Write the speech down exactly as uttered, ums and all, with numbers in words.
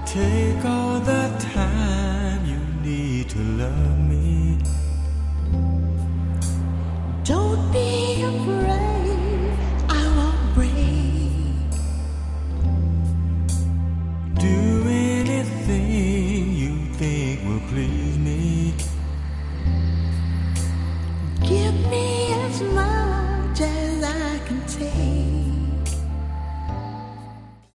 Take all the time you need to love me.